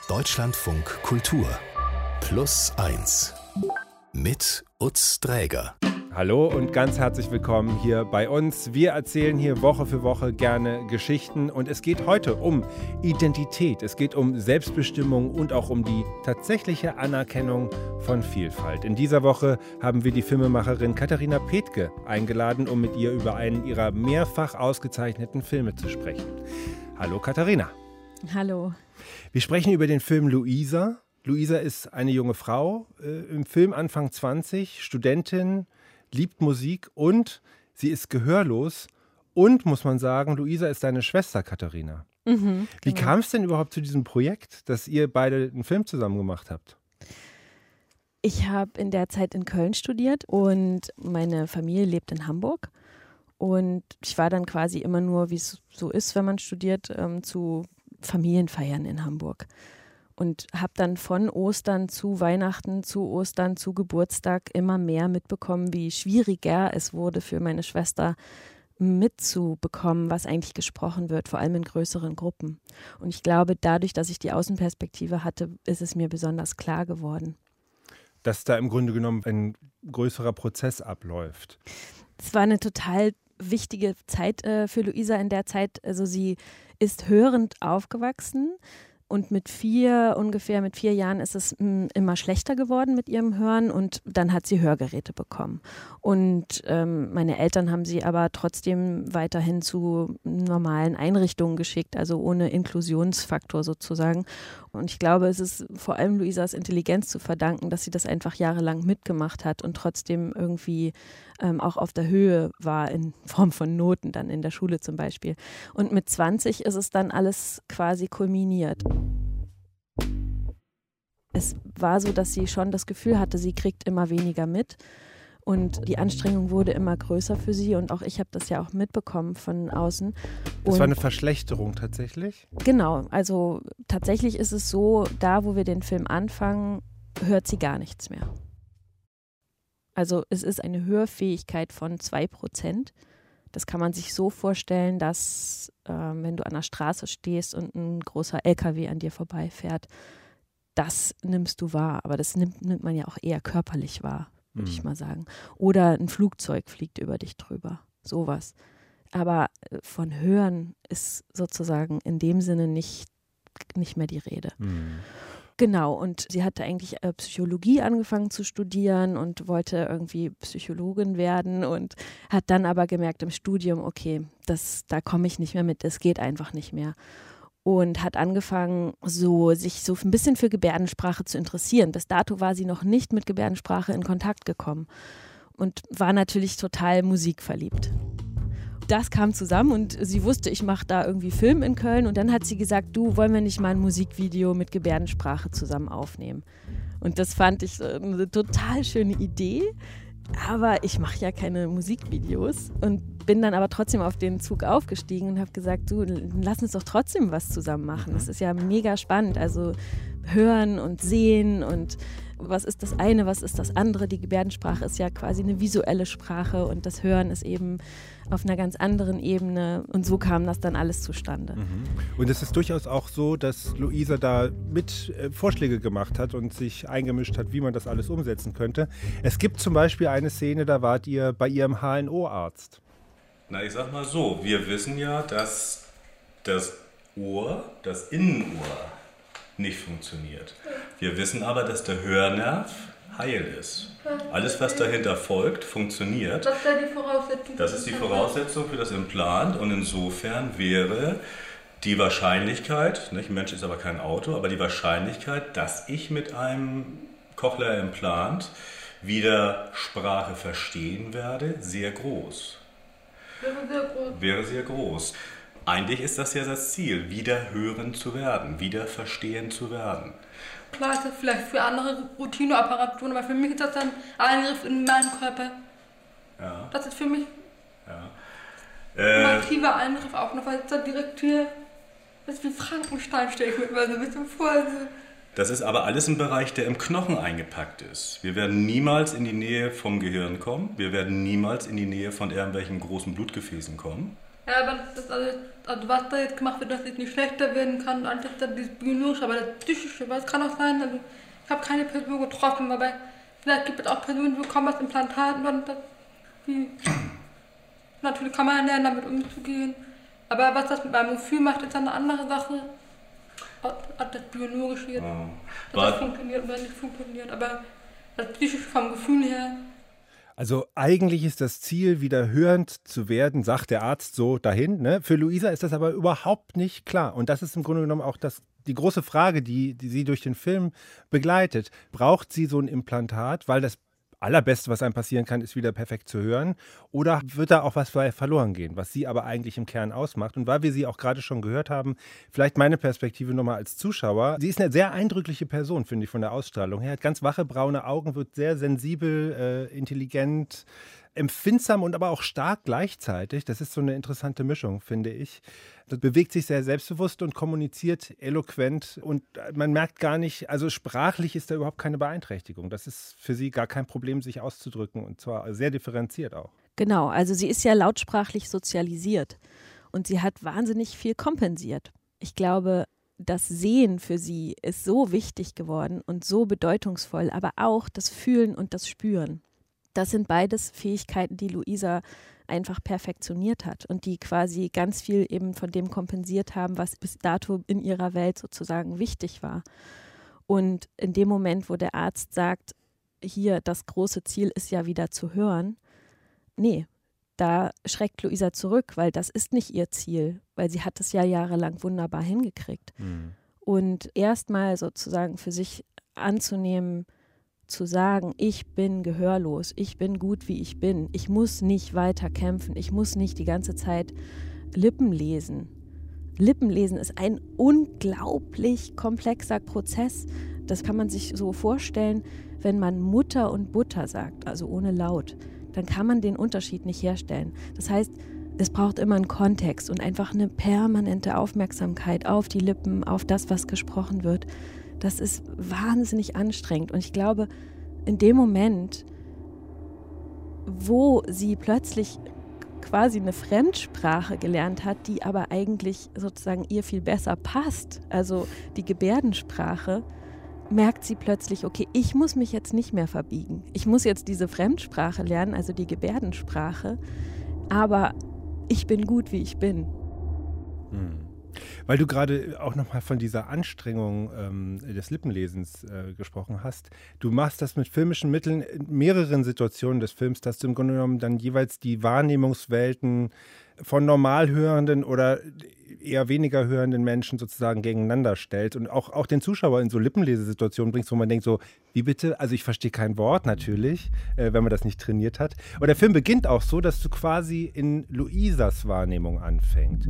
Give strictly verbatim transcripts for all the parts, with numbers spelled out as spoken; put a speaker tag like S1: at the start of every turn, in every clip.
S1: Deutschlandfunk Kultur Plus eins mit Utz Dräger.
S2: Hallo und ganz herzlich willkommen hier bei uns. Wir erzählen hier Woche für Woche gerne Geschichten und es geht heute um Identität, es geht um Selbstbestimmung und auch um die tatsächliche Anerkennung von Vielfalt. In dieser Woche haben wir die Filmemacherin Katharina Pehtke eingeladen, um mit ihr über einen ihrer mehrfach ausgezeichneten Filme zu sprechen. Hallo Katharina.
S3: Hallo.
S2: Wir sprechen über den Film Luisa. Luisa ist eine junge Frau, äh, im Film Anfang zwanzig, Studentin, liebt Musik und sie ist gehörlos. Und, muss man sagen, Luisa ist deine Schwester, Katharina.
S3: Mhm, genau.
S2: Wie kam es denn überhaupt zu diesem Projekt, dass ihr beide einen Film zusammen gemacht habt?
S3: Ich habe in der Zeit in Köln studiert und meine Familie lebt in Hamburg. Und ich war dann quasi immer nur, wie es so ist, wenn man studiert, ähm, zu Familienfeiern in Hamburg. Und habe dann von Ostern zu Weihnachten, zu Ostern, zu Geburtstag immer mehr mitbekommen, wie schwieriger es wurde für meine Schwester mitzubekommen, was eigentlich gesprochen wird, vor allem in größeren Gruppen. Und ich glaube, dadurch, dass ich die Außenperspektive hatte, ist es mir besonders klar geworden.
S2: Dass da im Grunde genommen ein größerer Prozess abläuft.
S3: Es war eine total wichtige Zeit äh, für Luisa in der Zeit. Also sie ist hörend aufgewachsen. Und mit vier, ungefähr mit vier Jahren ist es m, immer schlechter geworden mit ihrem Hören und dann hat sie Hörgeräte bekommen. Und ähm, meine Eltern haben sie aber trotzdem weiterhin zu normalen Einrichtungen geschickt, also ohne Inklusionsfaktor sozusagen. Und ich glaube, es ist vor allem Luisas Intelligenz zu verdanken, dass sie das einfach jahrelang mitgemacht hat und trotzdem irgendwie ähm, auch auf der Höhe war in Form von Noten, dann in der Schule zum Beispiel. Und mit zwanzig ist es dann alles quasi kulminiert. Es war so, dass sie schon das Gefühl hatte, sie kriegt immer weniger mit und die Anstrengung wurde immer größer für sie und auch ich habe das ja auch mitbekommen von außen.
S2: Das
S3: und
S2: war eine Verschlechterung tatsächlich?
S3: Genau, also tatsächlich ist es so, da wo wir den Film anfangen, hört sie gar nichts mehr. Also es ist eine Hörfähigkeit von zwei Prozent. Das kann man sich so vorstellen, dass äh, wenn du an der Straße stehst und ein großer L K W an dir vorbeifährt, das nimmst du wahr. Aber das nimmt, nimmt man ja auch eher körperlich wahr, würde mhm. ich mal sagen. Oder ein Flugzeug fliegt über dich drüber, sowas. Aber von Hören ist sozusagen in dem Sinne nicht, nicht mehr die Rede.
S2: Mhm.
S3: Genau, und sie hatte eigentlich äh, Psychologie angefangen zu studieren und wollte irgendwie Psychologin werden und hat dann aber gemerkt im Studium, okay, das, da komme ich nicht mehr mit, das geht einfach nicht mehr. Und hat angefangen, so, sich so ein bisschen für Gebärdensprache zu interessieren. Bis dato war sie noch nicht mit Gebärdensprache in Kontakt gekommen und war natürlich total musikverliebt. Das kam zusammen und sie wusste, ich mache da irgendwie Film in Köln und dann hat sie gesagt, du, wollen wir nicht mal ein Musikvideo mit Gebärdensprache zusammen aufnehmen? Und das fand ich eine total schöne Idee, aber ich mache ja keine Musikvideos und bin dann aber trotzdem auf den Zug aufgestiegen und habe gesagt, du, lass uns doch trotzdem was zusammen machen. Das ist ja mega spannend, also hören und sehen und was ist das eine, was ist das andere. Die Gebärdensprache ist ja quasi eine visuelle Sprache und das Hören ist eben auf einer ganz anderen Ebene und so kam das dann alles zustande.
S2: Mhm. Und es ist durchaus auch so, dass Luisa da mit äh, Vorschläge gemacht hat und sich eingemischt hat, wie man das alles umsetzen könnte. Es gibt zum Beispiel eine Szene, da wart ihr bei ihrem H N O-Arzt.
S4: Na, ich sag mal so, wir wissen ja, dass das Ohr, das Innenohr, nicht funktioniert. Wir wissen aber, dass der Hörnerv heil ist. Alles, was dahinter folgt, funktioniert.
S5: Das ist ja die Voraussetzung.
S4: Das ist die Voraussetzung für das Implant und insofern wäre die Wahrscheinlichkeit, nicht, Mensch ist aber kein Auto, aber die Wahrscheinlichkeit, dass ich mit einem Cochlear-Implant wieder Sprache verstehen werde, sehr groß.
S5: Wäre sehr groß.
S4: Wäre sehr groß. Eigentlich ist das ja das Ziel, wieder hören zu werden, wieder verstehen zu werden.
S5: Klar ist das vielleicht für andere Routineoperatoren, aber für mich ist das dann ein Eingriff in meinen Körper.
S4: Ja.
S5: Das ist für mich
S4: Ja.
S5: ein
S4: Äh,
S5: aktiver Eingriff auch noch, weil es dann direkt hier, das ist wie Frankenstein, stelle ich mir immer so ein bisschen vor. Also
S4: das ist aber alles ein Bereich, der im Knochen eingepackt ist. Wir werden niemals in die Nähe vom Gehirn kommen. Wir werden niemals in die Nähe von irgendwelchen großen Blutgefäßen kommen.
S5: Ja, aber das, also, also was da jetzt gemacht wird, dass ich nicht schlechter werden kann, als das dieses biologische, aber das psychische, weil es kann auch sein, also ich habe keine Person getroffen, aber vielleicht gibt es auch Personen, die bekommen das Implantat und das, die, natürlich kann man lernen, damit umzugehen, aber was das mit meinem Gefühl macht, ist dann eine andere Sache, als das biologische jetzt, oh. dass das funktioniert oder nicht funktioniert, aber das psychische vom Gefühl her.
S2: Also eigentlich ist das Ziel, wieder hörend zu werden, sagt der Arzt so dahin. Ne? Für Luisa ist das aber überhaupt nicht klar. Und das ist im Grunde genommen auch das, die große Frage, die, die sie durch den Film begleitet. Braucht sie so ein Implantat, weil das Allerbeste, was einem passieren kann, ist wieder perfekt zu hören? Oder wird da auch was verloren gehen, was sie aber eigentlich im Kern ausmacht? Und weil wir sie auch gerade schon gehört haben, vielleicht meine Perspektive nochmal als Zuschauer. Sie ist eine sehr eindrückliche Person, finde ich, von der Ausstrahlung her. Hat ganz wache, braune Augen, wird sehr sensibel, äh, intelligent, empfindsam und aber auch stark gleichzeitig. Das ist so eine interessante Mischung, finde ich. Das bewegt sich sehr selbstbewusst und kommuniziert eloquent und man merkt gar nicht, also sprachlich ist da überhaupt keine Beeinträchtigung. Das ist für sie gar kein Problem, sich auszudrücken und zwar sehr differenziert auch.
S3: Genau, also sie ist ja lautsprachlich sozialisiert und sie hat wahnsinnig viel kompensiert. Ich glaube, das Sehen für sie ist so wichtig geworden und so bedeutungsvoll, aber auch das Fühlen und das Spüren. Das sind beides Fähigkeiten, die Luisa einfach perfektioniert hat und die quasi ganz viel eben von dem kompensiert haben, was bis dato in ihrer Welt sozusagen wichtig war. Und in dem Moment, wo der Arzt sagt, hier, das große Ziel ist ja wieder zu hören, nee, da schreckt Luisa zurück, weil das ist nicht ihr Ziel, weil sie hat es ja jahrelang wunderbar hingekriegt. Mhm. Und erstmal sozusagen für sich anzunehmen, zu sagen, ich bin gehörlos, ich bin gut, wie ich bin, ich muss nicht weiter kämpfen, ich muss nicht die ganze Zeit Lippen lesen. Lippen lesen ist ein unglaublich komplexer Prozess. Das kann man sich so vorstellen, wenn man Mutter und Butter sagt, also ohne Laut, dann kann man den Unterschied nicht herstellen. Das heißt, es braucht immer einen Kontext und einfach eine permanente Aufmerksamkeit auf die Lippen, auf das, was gesprochen wird. Das ist wahnsinnig anstrengend und ich glaube, in dem Moment, wo sie plötzlich quasi eine Fremdsprache gelernt hat, die aber eigentlich sozusagen ihr viel besser passt, also die Gebärdensprache, merkt sie plötzlich, okay, ich muss mich jetzt nicht mehr verbiegen. Ich muss jetzt diese Fremdsprache lernen, also die Gebärdensprache, aber ich bin gut, wie ich bin.
S2: Hm. Weil du gerade auch nochmal von dieser Anstrengung ähm, des Lippenlesens äh, gesprochen hast. Du machst das mit filmischen Mitteln in mehreren Situationen des Films, dass du im Grunde genommen dann jeweils die Wahrnehmungswelten von normal hörenden oder eher weniger hörenden Menschen sozusagen gegeneinander stellst und auch, auch den Zuschauer in so Lippenlesesituationen bringst, wo man denkt so, wie bitte? Also ich verstehe kein Wort natürlich, äh, wenn man das nicht trainiert hat. Aber der Film beginnt auch so, dass du quasi in Luisas Wahrnehmung anfängst.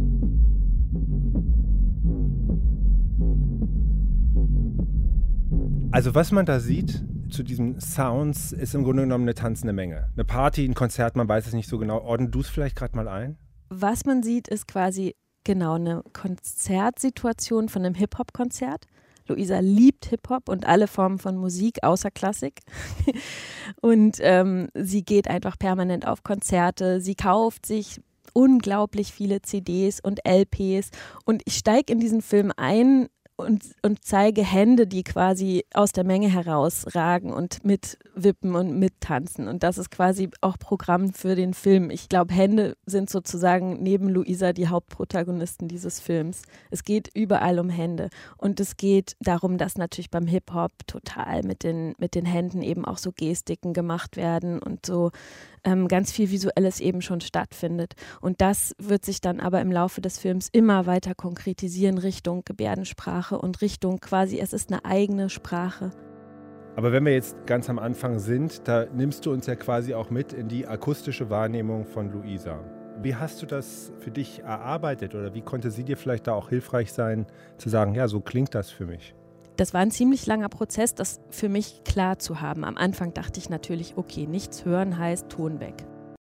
S2: Also was man da sieht zu diesen Sounds, ist im Grunde genommen eine tanzende Menge. Eine Party, ein Konzert, man weiß es nicht so genau. Ordnen du es vielleicht gerade mal ein?
S3: Was man sieht, ist quasi genau eine Konzertsituation von einem Hip-Hop-Konzert. Luisa liebt Hip-Hop und alle Formen von Musik außer Klassik. Und ähm, sie geht einfach permanent auf Konzerte. Sie kauft sich unglaublich viele C Ds und L Ps. Und ich steige in diesen Film ein und, und zeige Hände, die quasi aus der Menge herausragen und mitwippen und mittanzen. Und das ist quasi auch Programm für den Film. Ich glaube, Hände sind sozusagen neben Luisa die Hauptprotagonisten dieses Films. Es geht überall um Hände. Und es geht darum, dass natürlich beim Hip-Hop total mit den, mit den Händen eben auch so Gestiken gemacht werden und so ähm, ganz viel Visuelles eben schon stattfindet. Und das wird sich dann aber im Laufe des Films immer weiter konkretisieren Richtung Gebärdensprache und Richtung quasi, es ist eine eigene Sprache.
S2: Aber wenn wir jetzt ganz am Anfang sind, da nimmst du uns ja quasi auch mit in die akustische Wahrnehmung von Luisa. Wie hast du das für dich erarbeitet oder wie konnte sie dir vielleicht da auch hilfreich sein, zu sagen, ja, so klingt das für mich?
S3: Das war ein ziemlich langer Prozess, das für mich klar zu haben. Am Anfang dachte ich natürlich, okay, nichts hören heißt Ton weg.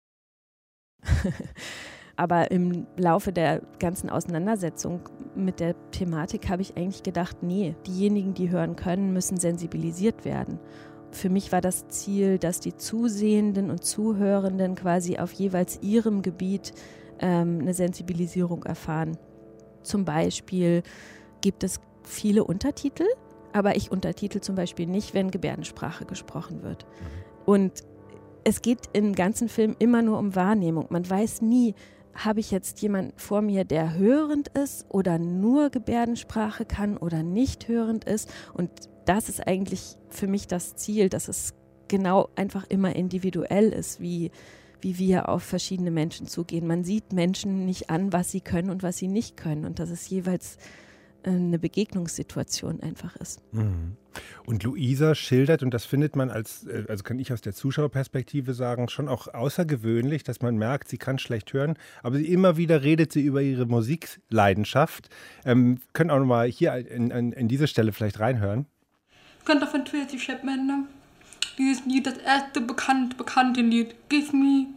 S3: Aber im Laufe der ganzen Auseinandersetzung mit der Thematik habe ich eigentlich gedacht, nee, diejenigen, die hören können, müssen sensibilisiert werden. Für mich war das Ziel, dass die Zusehenden und Zuhörenden quasi auf jeweils ihrem Gebiet ähm, eine Sensibilisierung erfahren. Zum Beispiel gibt es viele Untertitel, aber ich untertitel zum Beispiel nicht, wenn Gebärdensprache gesprochen wird. Und es geht im ganzen Film immer nur um Wahrnehmung. Man weiß nie, habe ich jetzt jemanden vor mir, der hörend ist oder nur Gebärdensprache kann oder nicht hörend ist. Und das ist eigentlich für mich das Ziel, dass es genau einfach immer individuell ist, wie, wie wir auf verschiedene Menschen zugehen. Man sieht Menschen nicht an, was sie können und was sie nicht können. Und dass es jeweils eine Begegnungssituation einfach ist.
S2: Und Luisa schildert, und das findet man als, also kann ich aus der Zuschauerperspektive sagen, schon auch außergewöhnlich, dass man merkt, sie kann schlecht hören, aber sie immer wieder redet sie über ihre Musikleidenschaft. Ähm, können auch nochmal hier in, in, in diese Stelle vielleicht reinhören.
S5: Könnte von Tracy Chapman, ne? Dieses Lied, das erste bekannt, bekannte Lied. Give me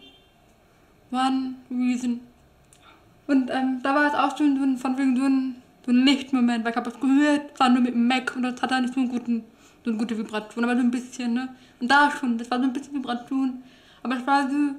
S5: one reason. Und ähm, da war es auch schon so ein, von wegen so ein So ein Lichtmoment, weil ich habe das gehört, war nur mit dem Mac und das hat da nicht so, einen guten, so eine gute Vibration, aber so ein bisschen, ne? Und da schon, das war so ein bisschen Vibration, aber es war so,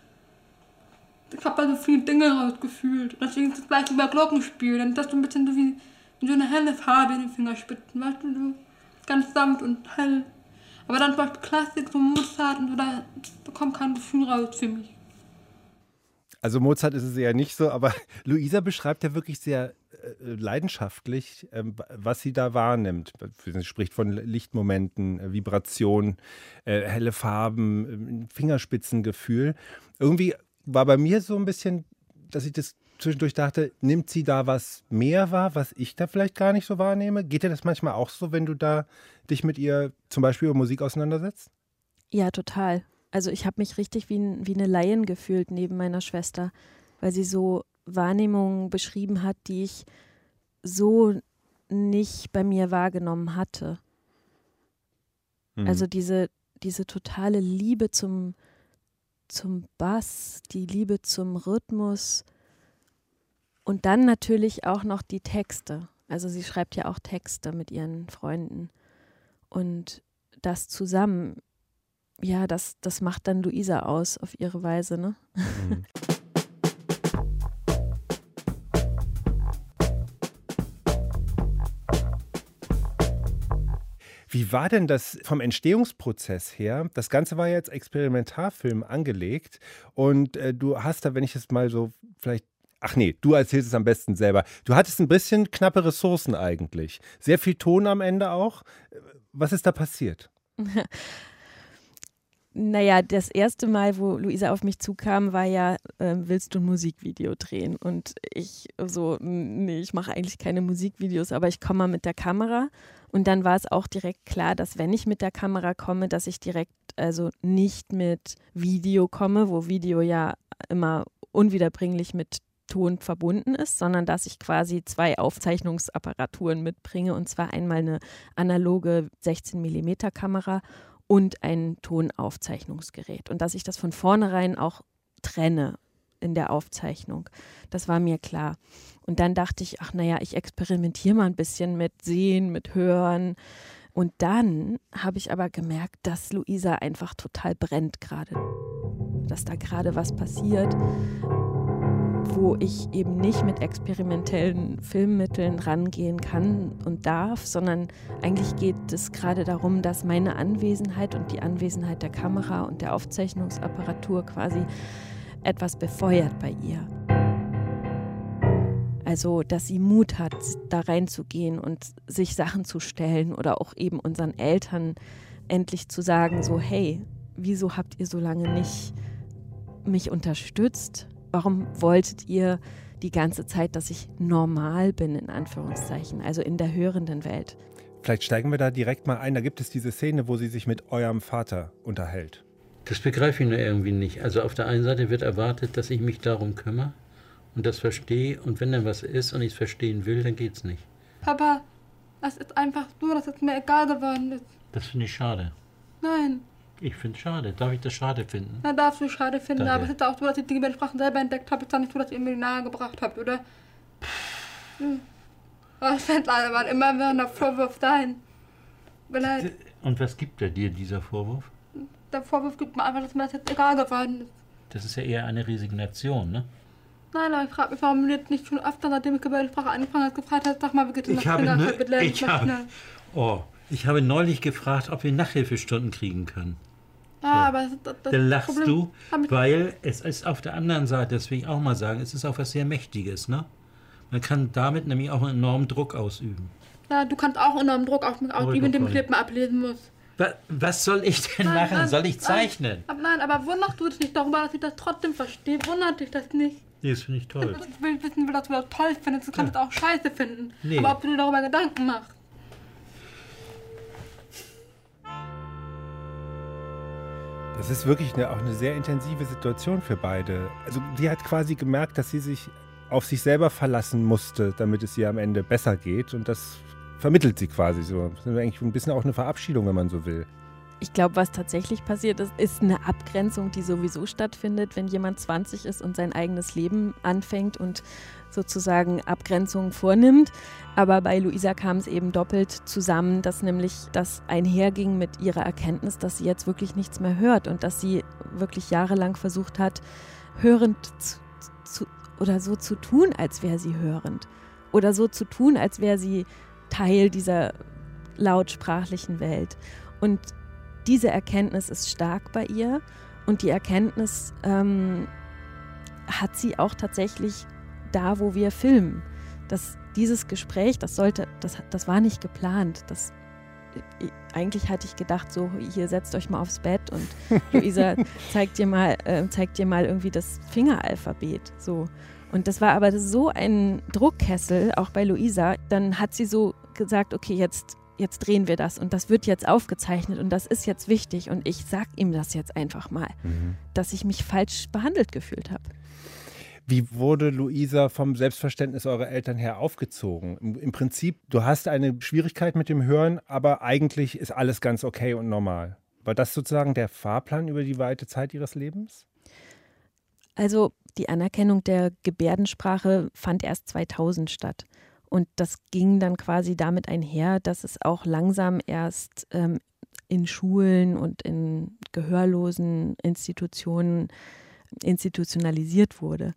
S5: ich habe da so viele Dinge rausgefühlt. Und deswegen ist das gleich wie bei Glockenspiel, dann ist das so ein bisschen so wie so eine helle Farbe in den Fingerspitzen, weißt du, so ganz sanft und hell. Aber dann zum Beispiel Klassik, so Mozart und so, da, da kommt kein Gefühl raus für mich.
S2: Also Mozart ist es eher nicht so, aber Luisa beschreibt ja wirklich sehr äh, leidenschaftlich, ähm, was sie da wahrnimmt. Sie spricht von Lichtmomenten, äh, Vibration, äh, helle Farben, äh, Fingerspitzengefühl. Irgendwie war bei mir so ein bisschen, dass ich das zwischendurch dachte, nimmt sie da was mehr wahr, was ich da vielleicht gar nicht so wahrnehme? Geht dir das manchmal auch so, wenn du da dich mit ihr zum Beispiel über Musik auseinandersetzt?
S3: Ja, total. Also ich habe mich richtig wie, wie eine Laien gefühlt neben meiner Schwester, weil sie so Wahrnehmungen beschrieben hat, die ich so nicht bei mir wahrgenommen hatte. Mhm. Also diese, diese totale Liebe zum, zum Bass, die Liebe zum Rhythmus und dann natürlich auch noch die Texte. Also sie schreibt ja auch Texte mit ihren Freunden und das zusammen. Ja, das, das macht dann Luisa aus auf ihre Weise, ne? Mhm.
S2: Wie war denn das vom Entstehungsprozess her? Das Ganze war ja jetzt Experimentarfilm angelegt und äh, du hast da, wenn ich es mal so vielleicht, ach nee, du erzählst es am besten selber. Du hattest ein bisschen knappe Ressourcen eigentlich. Sehr viel Ton am Ende auch. Was ist da passiert?
S3: Naja, das erste Mal, wo Luisa auf mich zukam, war ja, äh, willst du ein Musikvideo drehen? Und ich so, nee, ich mache eigentlich keine Musikvideos, aber ich komme mal mit der Kamera. Und dann war es auch direkt klar, dass wenn ich mit der Kamera komme, dass ich direkt also nicht mit Video komme, wo Video ja immer unwiederbringlich mit Ton verbunden ist, sondern dass ich quasi zwei Aufzeichnungsapparaturen mitbringe, und zwar einmal eine analoge sechzehn Millimeter Kamera und ein Tonaufzeichnungsgerät. Und dass ich das von vornherein auch trenne in der Aufzeichnung. Das war mir klar. Und dann dachte ich, ach naja, ich experimentiere mal ein bisschen mit Sehen, mit Hören. Und dann habe ich aber gemerkt, dass Luisa einfach total brennt gerade. Dass da gerade was passiert, wo ich eben nicht mit experimentellen Filmmitteln rangehen kann und darf, sondern eigentlich geht es gerade darum, dass meine Anwesenheit und die Anwesenheit der Kamera und der Aufzeichnungsapparatur quasi etwas befeuert bei ihr. Also, dass sie Mut hat, da reinzugehen und sich Sachen zu stellen oder auch eben unseren Eltern endlich zu sagen, so hey, wieso habt ihr so lange nicht mich unterstützt? Warum wolltet ihr die ganze Zeit, dass ich normal bin, in Anführungszeichen, also in der hörenden Welt?
S2: Vielleicht steigen wir da direkt mal ein. Da gibt es diese Szene, wo sie sich mit eurem Vater unterhält.
S6: Das begreife ich nur irgendwie nicht. Also auf der einen Seite wird erwartet, dass ich mich darum kümmere und das verstehe. Und wenn dann was ist und ich es verstehen will, dann geht's nicht.
S5: Papa, es ist einfach so, dass es mir egal geworden ist.
S6: Das finde ich schade.
S5: Nein.
S6: Ich finde es schade. Darf ich das schade finden?
S5: Na, darfst du schade finden,
S6: Danke.
S5: aber es ist auch so, dass ich die Gebärdensprachen selber entdeckt habe. Es ist dann nicht so, dass ihr mir die nahe gebracht habt, oder? Hm. Aber es wird leider immer wieder ein Vorwurf sein. Vielleicht.
S6: Und was gibt er dir, dieser Vorwurf?
S5: Der Vorwurf gibt mir einfach, dass mir das jetzt egal geworden ist.
S6: Das ist ja eher eine Resignation, ne?
S5: Nein, aber ich frage mich, warum du jetzt nicht schon öfter, nachdem ich Gebärdensprache angefangen habe, gefragt hast, sag mal, wie geht es
S6: Ich
S5: nach
S6: habe,
S5: Kinder?
S6: ne,
S5: Mit Lernen,
S6: ich, habe, oh, ich habe neulich gefragt, ob wir Nachhilfestunden kriegen können.
S5: Ja, aber das, das
S6: Dann lachst
S5: Problem,
S6: du,
S5: hab ich-
S6: weil es ist auf der anderen Seite, das will ich auch mal sagen, es ist auch was sehr Mächtiges. Ne? Man kann damit nämlich auch einen enormen Druck ausüben.
S5: Ja, du kannst auch enormen Druck auf mich ausüben, indem ich
S6: Freunde.
S5: Lippen ablesen muss.
S6: Wa- Was soll ich denn
S5: Nein,
S6: machen?
S5: nein,
S6: Soll ich
S5: nein,
S6: zeichnen?
S5: aber nein, aber wunderst du dich nicht darüber, dass ich das trotzdem verstehe? Wundert dich das nicht?
S6: Nee, das finde ich toll.
S5: Ich will wissen, dass du das toll findest. Du kannst es auch scheiße finden.
S6: Nee.
S5: Aber ob du dir darüber Gedanken machst.
S2: Das ist wirklich eine, auch eine sehr intensive Situation für beide. Also sie hat quasi gemerkt, dass sie sich auf sich selber verlassen musste, damit es ihr am Ende besser geht. Und das vermittelt sie quasi so. Das ist eigentlich ein bisschen auch eine Verabschiedung, wenn man so will.
S3: Ich glaube, was tatsächlich passiert ist, ist eine Abgrenzung, die sowieso stattfindet, wenn jemand zwanzig ist und sein eigenes Leben anfängt und sozusagen Abgrenzungen vornimmt. Aber bei Luisa kam es eben doppelt zusammen, dass nämlich das einherging mit ihrer Erkenntnis, dass sie jetzt wirklich nichts mehr hört und dass sie wirklich jahrelang versucht hat, hörend zu, zu, oder so zu tun, als wäre sie hörend. Oder so zu tun, als wäre sie Teil dieser lautsprachlichen Welt. Und diese Erkenntnis ist stark bei ihr und die Erkenntnis ähm, hat sie auch tatsächlich da, wo wir filmen. Das, dieses Gespräch, das sollte, das, das war nicht geplant. Das, eigentlich hatte ich gedacht, so, hier setzt euch mal aufs Bett und Luisa zeigt dir mal, äh, zeigt dir mal irgendwie das Fingeralphabet. So. Und das war aber so ein Druckkessel, auch bei Luisa. Dann hat sie so gesagt, okay, jetzt Jetzt drehen wir das und das wird jetzt aufgezeichnet und das ist jetzt wichtig und ich sag ihm das jetzt einfach mal, mhm. dass ich mich falsch behandelt gefühlt habe.
S2: Wie wurde Luisa vom Selbstverständnis eurer Eltern her aufgezogen? Im, Im Prinzip, du hast eine Schwierigkeit mit dem Hören, aber eigentlich ist alles ganz okay und normal. War das sozusagen der Fahrplan über die weite Zeit ihres Lebens?
S3: Also die Anerkennung der Gebärdensprache fand erst zweitausend statt. Und das ging dann quasi damit einher, dass es auch langsam erst ähm, in Schulen und in gehörlosen Institutionen institutionalisiert wurde.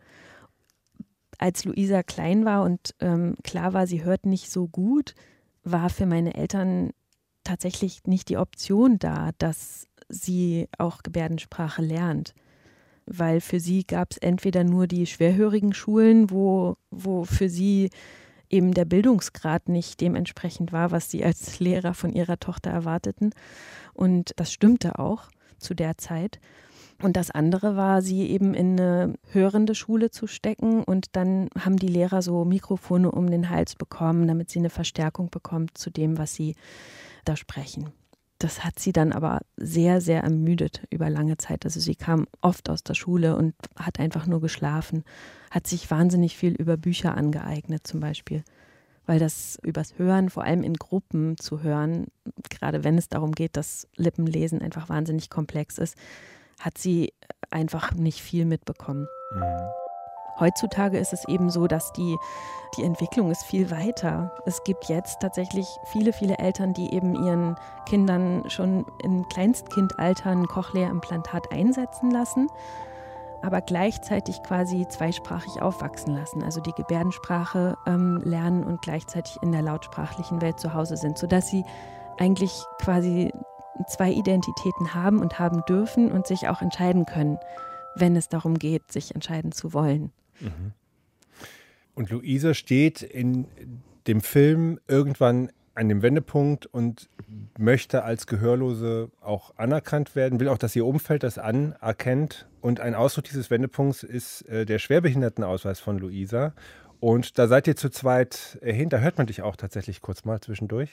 S3: Als Luisa klein war und ähm, klar war, sie hört nicht so gut, war für meine Eltern tatsächlich nicht die Option da, dass sie auch Gebärdensprache lernt. Weil für sie gab es entweder nur die schwerhörigen Schulen, wo, wo für sie eben der Bildungsgrad nicht dementsprechend war, was sie als Lehrer von ihrer Tochter erwarteten. Und das stimmte auch zu der Zeit. Und das andere war, sie eben in eine hörende Schule zu stecken. Und dann haben die Lehrer so Mikrofone um den Hals bekommen, damit sie eine Verstärkung bekommt zu dem, was sie da sprechen. Das hat sie dann aber sehr, sehr ermüdet über lange Zeit. Also sie kam oft aus der Schule und hat einfach nur geschlafen, hat sich wahnsinnig viel über Bücher angeeignet zum Beispiel, weil das übers Hören, vor allem in Gruppen zu hören, gerade wenn es darum geht, dass Lippenlesen einfach wahnsinnig komplex ist, hat sie einfach nicht viel mitbekommen. Mhm. Heutzutage ist es eben so, dass die, die Entwicklung ist viel weiter. Es gibt jetzt tatsächlich viele, viele Eltern, die eben ihren Kindern schon im Kleinstkindalter ein Cochlea-Implantat einsetzen lassen, aber gleichzeitig quasi zweisprachig aufwachsen lassen, also die Gebärdensprache ähm, lernen und gleichzeitig in der lautsprachlichen Welt zu Hause sind, sodass sie eigentlich quasi zwei Identitäten haben und haben dürfen und sich auch entscheiden können, wenn es darum geht, sich entscheiden zu wollen.
S2: Mhm. Und Luisa steht in dem Film irgendwann an dem Wendepunkt und möchte als Gehörlose auch anerkannt werden, will auch, dass ihr Umfeld das anerkennt. Und ein Ausdruck dieses Wendepunkts ist äh, der Schwerbehindertenausweis von Luisa. Und da seid ihr zu zweit äh, hin. Da hört man dich auch tatsächlich kurz mal zwischendurch.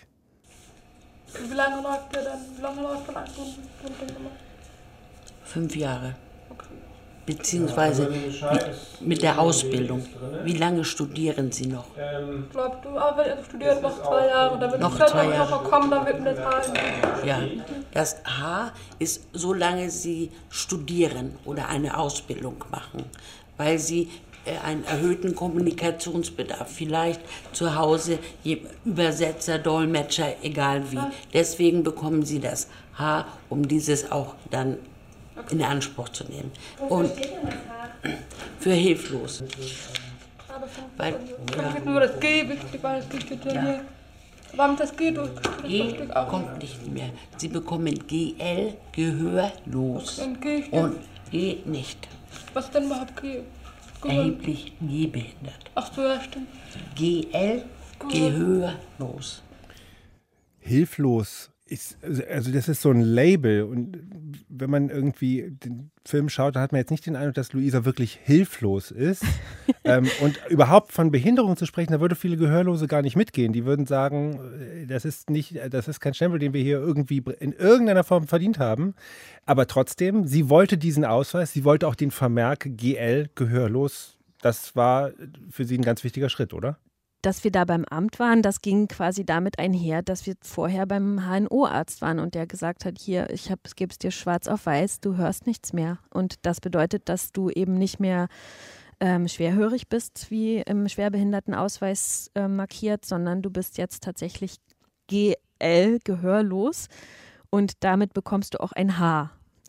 S5: Wie lange läuft der dann? Wie lange läuft der dann?
S7: Fünf Jahre. Beziehungsweise mit, mit der Ausbildung. Wie lange studieren Sie noch?
S5: Ich glaube, du aber studiert noch zwei Jahre. Da wird
S7: noch
S5: das
S7: zwei Jahre.
S5: Noch kommen, dann wird mir das H.
S7: Ja, das H ist, solange Sie studieren oder eine Ausbildung machen, weil Sie einen erhöhten Kommunikationsbedarf, vielleicht zu Hause Übersetzer, Dolmetscher, egal wie. Deswegen bekommen Sie das H, um dieses auch dann in Anspruch zu nehmen.
S5: Wofür
S7: Und
S5: steht denn das H?
S7: für hilflos. Weil,
S5: ja. Nur das G wichtig, weil das G steht ja hier. Warum das G durch?
S7: G kommt nicht mehr. Sie bekommen G L, gehörlos.
S5: Und G,
S7: und G nicht.
S5: Was denn überhaupt G?
S7: Erheblich gehbehindert.
S5: Ach so, ja, stimmt.
S7: G L, gehörlos.
S2: Hilflos ist, also das ist so ein Label. Und wenn man irgendwie den Film schaut, da hat man jetzt nicht den Eindruck, dass Luisa wirklich hilflos ist. ähm, und überhaupt von Behinderung zu sprechen, da würde viele Gehörlose gar nicht mitgehen. Die würden sagen, das ist nicht, das ist kein Stempel, den wir hier irgendwie in irgendeiner Form verdient haben. Aber trotzdem, sie wollte diesen Ausweis, sie wollte auch den Vermerk G L, gehörlos. Das war für sie ein ganz wichtiger Schritt, oder?
S3: Dass wir da beim Amt waren, das ging quasi damit einher, dass wir vorher beim H N O-Arzt waren und der gesagt hat, hier, ich gebe es dir schwarz auf weiß, du hörst nichts mehr. Und das bedeutet, dass du eben nicht mehr ähm, schwerhörig bist, wie im Schwerbehindertenausweis äh, markiert, sondern du bist jetzt tatsächlich G L, gehörlos, und damit bekommst du auch ein H.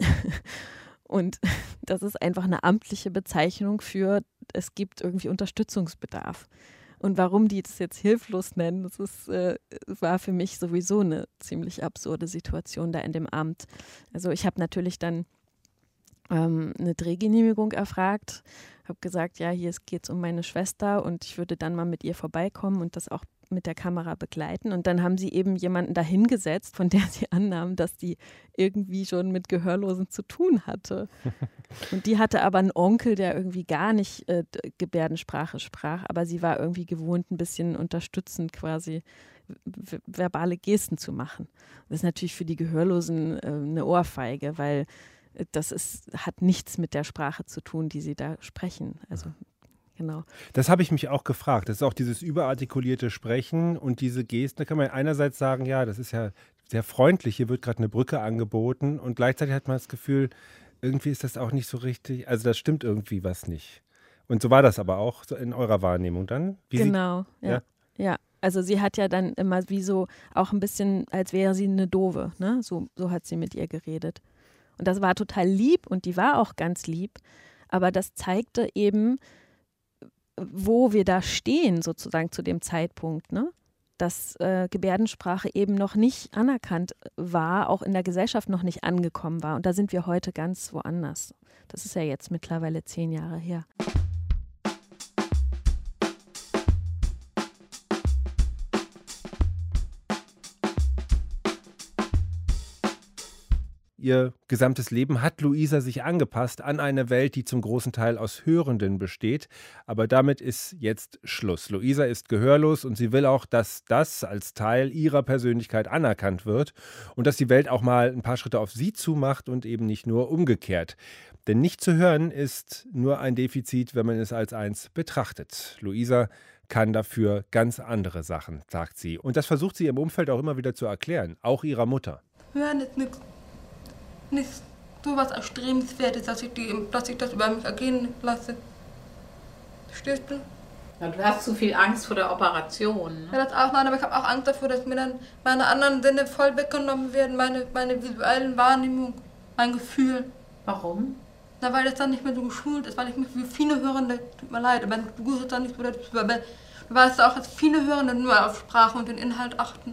S3: Und das ist einfach eine amtliche Bezeichnung für, es gibt irgendwie Unterstützungsbedarf. Und warum die das jetzt hilflos nennen, das ist, äh, war für mich sowieso eine ziemlich absurde Situation da in dem Amt. Also ich habe natürlich dann ähm, eine Drehgenehmigung erfragt, habe gesagt, ja, hier geht es um meine Schwester und ich würde dann mal mit ihr vorbeikommen und das auch mit der Kamera begleiten. Und dann haben sie eben jemanden dahingesetzt, von der sie annahmen, dass die irgendwie schon mit Gehörlosen zu tun hatte. Und die hatte aber einen Onkel, der irgendwie gar nicht äh, Gebärdensprache sprach, aber sie war irgendwie gewohnt, ein bisschen unterstützend quasi v- verbale Gesten zu machen. Das ist natürlich für die Gehörlosen äh, eine Ohrfeige, weil äh, das ist, hat nichts mit der Sprache zu tun, die sie da sprechen. Also genau.
S2: Das habe ich mich auch gefragt. Das ist auch dieses überartikulierte Sprechen und diese Gesten. Da kann man einerseits sagen, ja, das ist ja sehr freundlich, hier wird gerade eine Brücke angeboten, und gleichzeitig hat man das Gefühl, irgendwie ist das auch nicht so richtig, also das stimmt irgendwie was nicht. Und so war das aber auch so in eurer Wahrnehmung dann? Wie
S3: genau,
S2: sie,
S3: ja. ja. Ja, also sie hat ja dann immer wie so auch ein bisschen, als wäre sie eine Doofe, ne? So, so hat sie mit ihr geredet. Und das war total lieb und die war auch ganz lieb, aber das zeigte eben, wo wir da stehen sozusagen zu dem Zeitpunkt, ne? Dass äh, Gebärdensprache eben noch nicht anerkannt war, auch in der Gesellschaft noch nicht angekommen war. Und da sind wir heute ganz woanders. Das ist ja jetzt mittlerweile zehn Jahre her.
S2: Ihr gesamtes Leben hat Luisa sich angepasst an eine Welt, die zum großen Teil aus Hörenden besteht. Aber damit ist jetzt Schluss. Luisa ist gehörlos und sie will auch, dass das als Teil ihrer Persönlichkeit anerkannt wird und dass die Welt auch mal ein paar Schritte auf sie zumacht und eben nicht nur umgekehrt. Denn nicht zu hören ist nur ein Defizit, wenn man es als eins betrachtet. Luisa kann dafür ganz andere Sachen, sagt sie. Und das versucht sie im Umfeld auch immer wieder zu erklären, auch ihrer Mutter.
S5: Hören ist nichts. Nicht so was Erstrebenswertes, dass ich, die, dass ich das über mich ergehen lasse. Verstehst du?
S8: Ja, du hast zu viel Angst vor der Operation. Ne?
S5: Ja, das auch, nein, aber ich habe auch Angst davor, dass mir dann meine anderen Sinne voll weggenommen werden, meine, meine visuellen Wahrnehmung, mein Gefühl.
S8: Warum?
S5: Na, weil das dann nicht mehr so geschult ist, weil ich mich für viele Hörende, tut mir leid, aber du gehörst dann nicht so dazu, aber du weißt auch, dass viele Hörende nur auf Sprache und den Inhalt achten.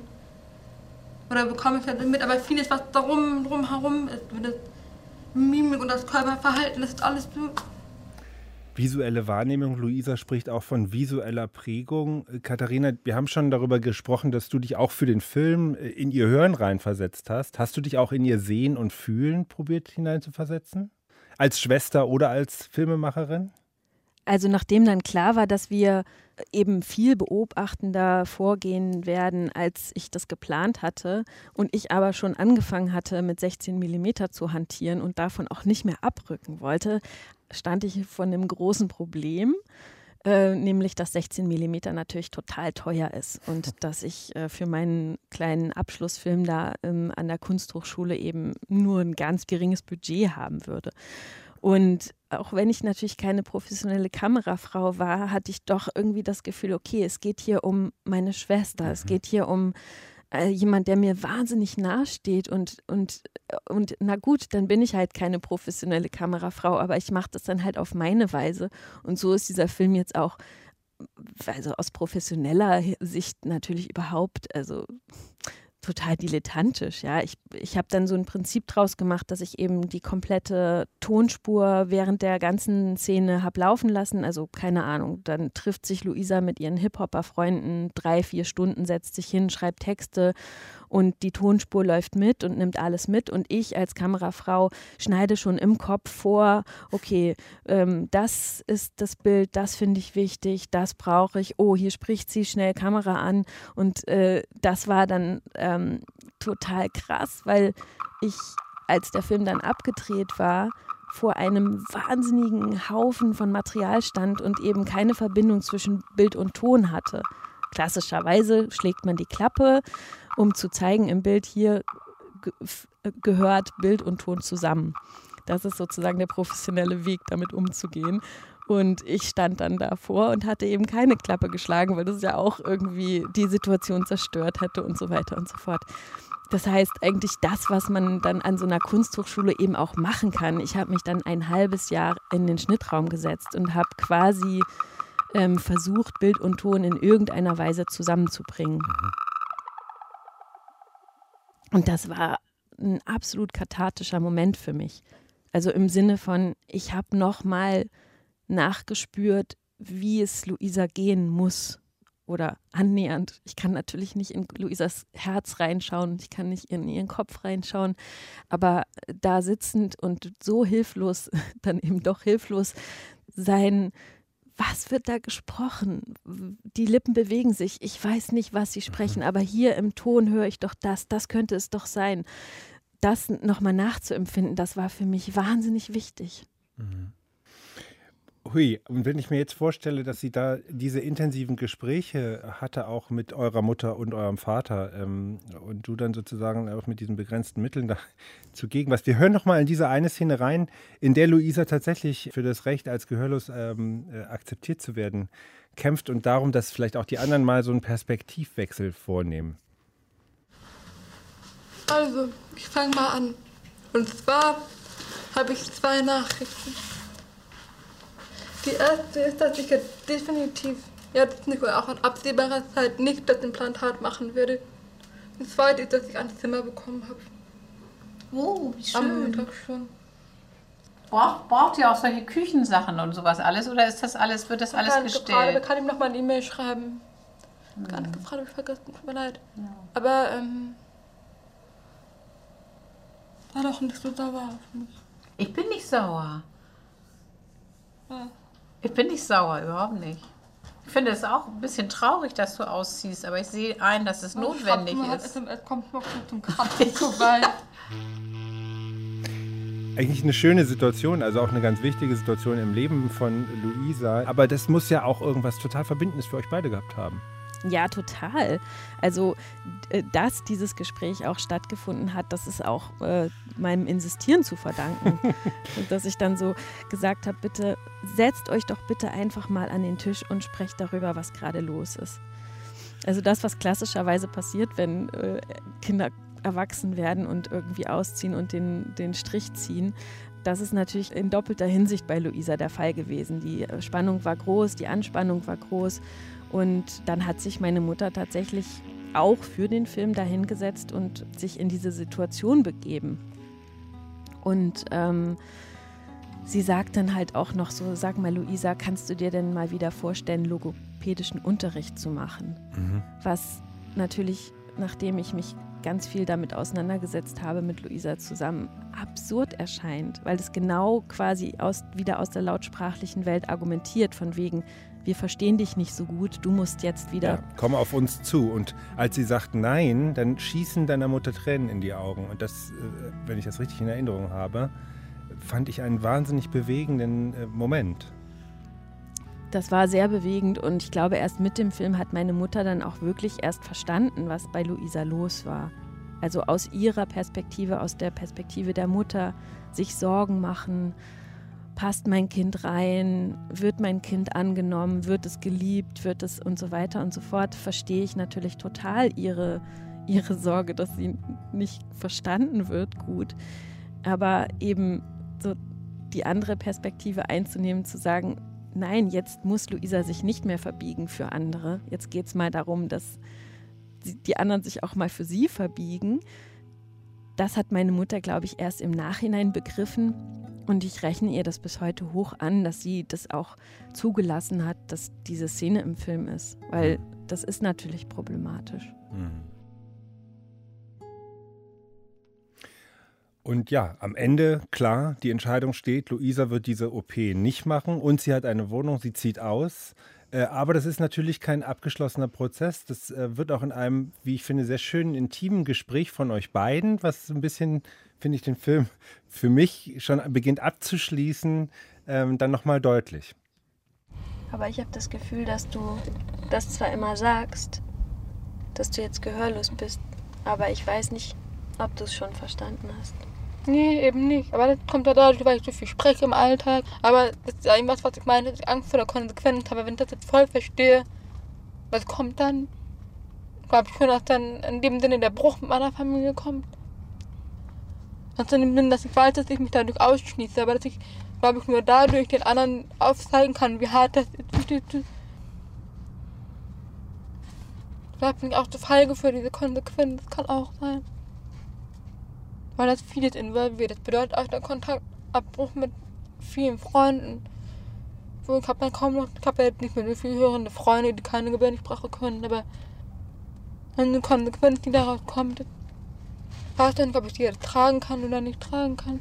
S5: Oder bekomme ich das mit, aber vieles, was darum, drumherum ist, das Mimik und das Körperverhalten, das ist alles so.
S2: Visuelle Wahrnehmung, Luisa spricht auch von visueller Prägung. Katharina, wir haben schon darüber gesprochen, dass du dich auch für den Film in ihr Hören reinversetzt hast. Hast du dich auch in ihr Sehen und Fühlen probiert hineinzuversetzen? Als Schwester oder als Filmemacherin?
S3: Also nachdem dann klar war, dass wir eben viel beobachtender vorgehen werden, als ich das geplant hatte und ich aber schon angefangen hatte, mit sechzehn Millimeter zu hantieren und davon auch nicht mehr abrücken wollte, stand ich vor einem großen Problem, äh, nämlich dass sechzehn Millimeter natürlich total teuer ist und dass ich äh, für meinen kleinen Abschlussfilm da ähm, an der Kunsthochschule eben nur ein ganz geringes Budget haben würde. Und auch wenn ich natürlich keine professionelle Kamerafrau war, hatte ich doch irgendwie das Gefühl, okay, es geht hier um meine Schwester, mhm. es geht hier um äh, jemand, der mir wahnsinnig nahe steht und, und, und na gut, dann bin ich halt keine professionelle Kamerafrau, aber ich mache das dann halt auf meine Weise. Und so ist dieser Film jetzt auch, also aus professioneller Sicht natürlich überhaupt, also total dilettantisch, ja. Ich, ich habe dann so ein Prinzip draus gemacht, dass ich eben die komplette Tonspur während der ganzen Szene habe laufen lassen. Also keine Ahnung, dann trifft sich Luisa mit ihren Hip-Hopper-Freunden drei, vier Stunden, setzt sich hin, schreibt Texte und die Tonspur läuft mit und nimmt alles mit. Und ich als Kamerafrau schneide schon im Kopf vor, okay, ähm, das ist das Bild, das finde ich wichtig, das brauche ich. Oh, hier spricht sie, schnell Kamera an. Und äh, das war dann ähm, total krass, weil ich, als der Film dann abgedreht war, vor einem wahnsinnigen Haufen von Material stand und eben keine Verbindung zwischen Bild und Ton hatte. Klassischerweise schlägt man die Klappe, um zu zeigen, im Bild hier ge- gehört Bild und Ton zusammen. Das ist sozusagen der professionelle Weg, damit umzugehen. Und ich stand dann davor und hatte eben keine Klappe geschlagen, weil das ja auch irgendwie die Situation zerstört hätte und so weiter und so fort. Das heißt eigentlich das, was man dann an so einer Kunsthochschule eben auch machen kann. Ich habe mich dann ein halbes Jahr in den Schnittraum gesetzt und habe quasi ähm, versucht, Bild und Ton in irgendeiner Weise zusammenzubringen. Mhm. Und das war ein absolut kathartischer Moment für mich. Also im Sinne von, ich habe nochmal nachgespürt, wie es Luisa gehen muss oder annähernd. Ich kann natürlich nicht in Luisas Herz reinschauen, ich kann nicht in ihren Kopf reinschauen, aber da sitzend und so hilflos, dann eben doch hilflos sein, was wird da gesprochen? Die Lippen bewegen sich, ich weiß nicht, was sie sprechen, aber hier im Ton höre ich doch das, das könnte es doch sein. Das nochmal nachzuempfinden, das war für mich wahnsinnig wichtig.
S2: Mhm. Hui, und wenn ich mir jetzt vorstelle, dass sie da diese intensiven Gespräche hatte, auch mit eurer Mutter und eurem Vater, ähm, und du dann sozusagen auch mit diesen begrenzten Mitteln da zugegen warst. Wir hören noch mal in diese eine Szene rein, in der Luisa tatsächlich für das Recht, als gehörlos ähm, äh, akzeptiert zu werden, kämpft und darum, dass vielleicht auch die anderen mal so einen Perspektivwechsel vornehmen.
S5: Also, ich fange mal an. Und zwar habe ich zwei Nachrichten. Die erste ist, dass ich jetzt definitiv, jetzt nicht oder auch in absehbarer Zeit nicht das Implantat machen würde. Die zweite ist, dass ich ein Zimmer bekommen habe.
S8: Oh, wie
S5: Am
S8: schön.
S5: Montag schon.
S8: Braucht, braucht ihr auch solche Küchensachen und sowas alles? Oder ist das alles, wird das alles
S5: Gerade,
S8: gestellt?
S5: da kann ich ihm noch mal eine E-Mail schreiben.
S8: Hm.
S5: Gar nicht gefragt, habe ich vergessen, tut mir leid.
S8: Ja.
S5: Aber, ähm, war doch nicht so sauer auf mich.
S8: Ich bin nicht sauer.
S5: Ja.
S8: Ich bin nicht sauer, überhaupt nicht. Ich finde es auch ein bisschen traurig, dass du ausziehst, aber ich sehe ein, dass es notwendig ist.
S5: S M S kommt noch zum Kratzen vorbei.
S2: Eigentlich eine schöne Situation, also auch eine ganz wichtige Situation im Leben von Luisa. Aber das muss ja auch irgendwas total Verbindendes für euch beide gehabt haben.
S3: Ja, total. Also, dass dieses Gespräch auch stattgefunden hat, das ist auch äh, meinem Insistieren zu verdanken. Und dass ich dann so gesagt habe, bitte setzt euch doch bitte einfach mal an den Tisch und sprecht darüber, was gerade los ist. Also das, was klassischerweise passiert, wenn äh, Kinder erwachsen werden und irgendwie ausziehen und den, den Strich ziehen, das ist natürlich in doppelter Hinsicht bei Luisa der Fall gewesen. Die Spannung war groß, die Anspannung war groß. Und dann hat sich meine Mutter tatsächlich auch für den Film dahingesetzt und sich in diese Situation begeben. Und ähm, sie sagt dann halt auch noch so, sag mal Luisa, kannst du dir denn mal wieder vorstellen, logopädischen Unterricht zu machen? Mhm. Was natürlich, nachdem ich mich ganz viel damit auseinandergesetzt habe mit Luisa zusammen, absurd erscheint, weil es genau quasi aus, wieder aus der lautsprachlichen Welt argumentiert, von wegen, wir verstehen dich nicht so gut, du musst jetzt wieder...
S2: Ja, komm auf uns zu. Und als sie sagt nein, dann schießen deiner Mutter Tränen in die Augen. Und das, wenn ich das richtig in Erinnerung habe, fand ich einen wahnsinnig bewegenden Moment.
S3: Das war sehr bewegend und ich glaube, erst mit dem Film hat meine Mutter dann auch wirklich erst verstanden, was bei Luisa los war. Also aus ihrer Perspektive, aus der Perspektive der Mutter, sich Sorgen machen, passt mein Kind rein, wird mein Kind angenommen, wird es geliebt, wird es und so weiter und so fort, verstehe ich natürlich total ihre, ihre Sorge, dass sie nicht verstanden wird, gut. Aber eben so die andere Perspektive einzunehmen, zu sagen, nein, jetzt muss Luisa sich nicht mehr verbiegen für andere. Jetzt geht es mal darum, dass die anderen sich auch mal für sie verbiegen. Das hat meine Mutter, glaube ich, erst im Nachhinein begriffen. Und ich rechne ihr das bis heute hoch an, dass sie das auch zugelassen hat, dass diese Szene im Film ist. Weil das ist natürlich problematisch.
S2: Mhm. Und ja, am Ende, klar, die Entscheidung steht, Luisa wird diese O P nicht machen und sie hat eine Wohnung, sie zieht aus. Äh, aber das ist natürlich kein abgeschlossener Prozess. Das äh, wird auch in einem, wie ich finde, sehr schönen, intimen Gespräch von euch beiden, was so ein bisschen, finde ich, den Film für mich schon beginnt abzuschließen, ähm, dann nochmal deutlich.
S3: Aber ich habe das Gefühl, dass du das zwar immer sagst, dass du jetzt gehörlos bist, aber ich weiß nicht, ob du es schon verstanden hast.
S5: Nee, eben nicht. Aber das kommt ja dadurch, weil ich so viel spreche im Alltag. Aber das ist ja irgendwas, was ich meine, dass ich Angst vor der Konsequenz habe. Wenn ich das jetzt voll verstehe, was kommt dann? Glaube ich schon, dass dann in dem Sinne der Bruch mit meiner Familie kommt. Also in dem Sinne, dass ich weiß, dass ich mich dadurch ausschließe. Aber dass ich, glaube ich, nur dadurch den anderen aufzeigen kann, wie hart das ist. Vielleicht bin ich auch zu feige für diese Konsequenz. Das kann auch sein. Weil das vieles involviert. Das bedeutet auch der Kontaktabbruch mit vielen Freunden. Wo ich habe dann kaum noch, ich habe ja jetzt nicht mehr so viele hörende Freunde, die keine Gebärdensprache können, aber eine Konsequenz, die daraus kommt, ich weiß nicht, ob ich die jetzt tragen kann oder nicht tragen kann.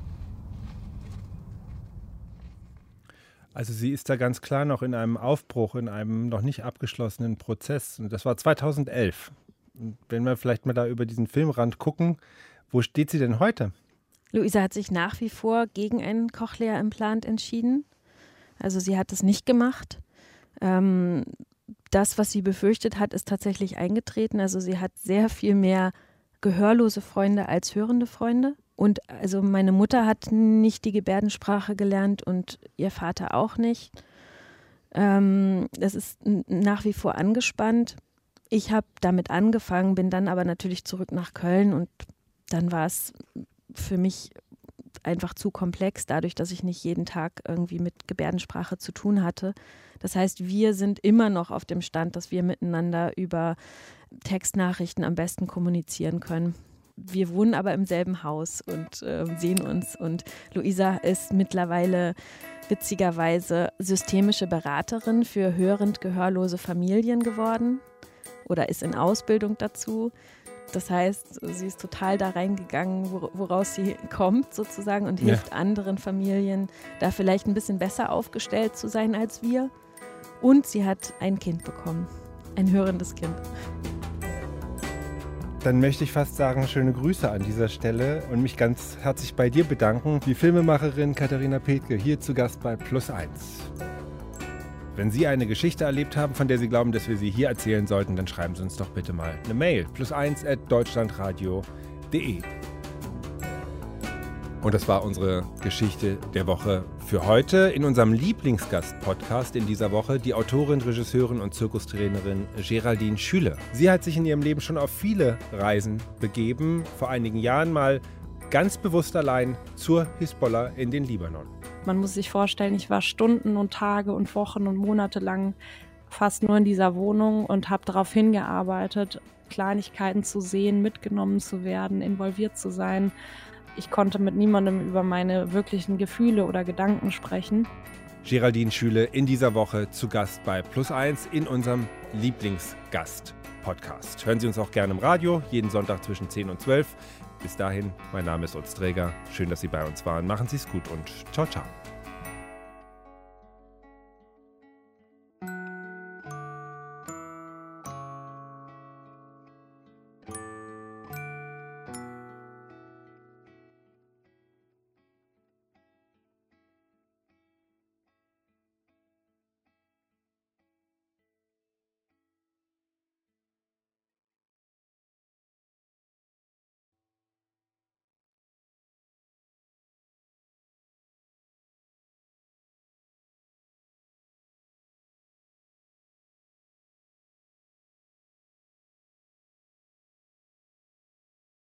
S2: Also sie ist da ganz klar noch in einem Aufbruch, in einem noch nicht abgeschlossenen Prozess. Und das war zweitausendelf. Und wenn wir vielleicht mal da über diesen Filmrand gucken, wo steht sie denn heute?
S3: Luisa hat sich nach wie vor gegen einen Cochlea-Implant entschieden. Also sie hat es nicht gemacht. Ähm, das, was sie befürchtet hat, ist tatsächlich eingetreten. Also sie hat sehr viel mehr gehörlose Freunde als hörende Freunde. Und also meine Mutter hat nicht die Gebärdensprache gelernt und ihr Vater auch nicht. Ähm, das ist nach wie vor angespannt. Ich habe damit angefangen, bin dann aber natürlich zurück nach Köln und dann war es für mich einfach zu komplex, dadurch, dass ich nicht jeden Tag irgendwie mit Gebärdensprache zu tun hatte. Das heißt, wir sind immer noch auf dem Stand, dass wir miteinander über Textnachrichten am besten kommunizieren können. Wir wohnen aber im selben Haus und äh, sehen uns. Und Luisa ist mittlerweile witzigerweise systemische Beraterin für hörend gehörlose Familien geworden oder ist in Ausbildung dazu. Das heißt, sie ist total da reingegangen, woraus sie kommt sozusagen und hilft ja. anderen Familien, da vielleicht ein bisschen besser aufgestellt zu sein als wir. Und sie hat ein Kind bekommen, ein hörendes Kind.
S2: Dann möchte ich fast sagen, schöne Grüße an dieser Stelle und mich ganz herzlich bei dir bedanken. Die Filmemacherin Katharina Petke, hier zu Gast bei Plus eins. Wenn Sie eine Geschichte erlebt haben, von der Sie glauben, dass wir sie hier erzählen sollten, dann schreiben Sie uns doch bitte mal eine Mail. plus eins at deutschlandradio punkt de. Und das war unsere Geschichte der Woche für heute. In unserem Lieblingsgast-Podcast in dieser Woche die Autorin, Regisseurin und Zirkustrainerin Geraldine Schüle. Sie hat sich in ihrem Leben schon auf viele Reisen begeben. Vor einigen Jahren mal ganz bewusst allein zur Hisbollah in den Libanon.
S9: Man muss sich vorstellen, ich war Stunden und Tage und Wochen und Monate lang fast nur in dieser Wohnung und habe darauf hingearbeitet, Kleinigkeiten zu sehen, mitgenommen zu werden, involviert zu sein. Ich konnte mit niemandem über meine wirklichen Gefühle oder Gedanken sprechen.
S2: Geraldine Schüle in dieser Woche zu Gast bei Plus eins in unserem Lieblingsgast-Podcast. Hören Sie uns auch gerne im Radio, jeden Sonntag zwischen zehn und zwölf. Bis dahin, mein Name ist Utz Dräger. Schön, dass Sie bei uns waren. Machen Sie es gut und ciao, ciao.